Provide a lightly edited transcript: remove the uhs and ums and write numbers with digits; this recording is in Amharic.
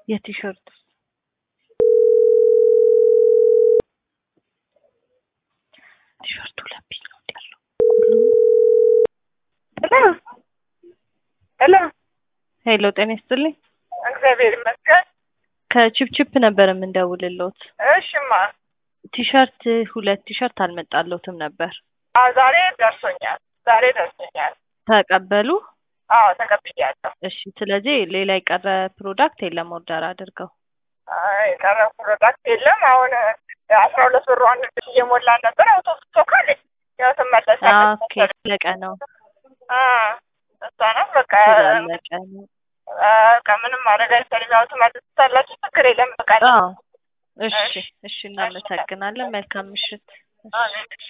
የቲሸርት ቲሸርቱ ለብኝ ነው ያለው ሄሎ ሄሎ ሄሎ ጤና ይስጥልኝ እግዚአብሔር ይመስገን ከቺፕቺፕ ነበር የምንደውልልዎት እሺማ ቲሸርት 2 ቲሸርት አልመጣልዎትም ነበር ዛሬ ደርሶኛል ተቀበሉ አዎ ተቀብያለሁ እሺ ስለዚህ ሌላ የቀረ ፕሮዳክት የለም ኦርደር አድርገው የቀረ ፕሮዳክት የለም አሁን 12 ብር አንድ እየሞላ ነበር አውቶቡስ ቶካለ ያው ተመለሰ ኦኬ ለቀ ነው እሷ ነው በቃ ለቀ ነው ከምንም ማድረግ አይቻልም ያው ተመለሳላችሁ ችግር የለም በቃ እሺ እናመሰግናለን መልካም ምሽት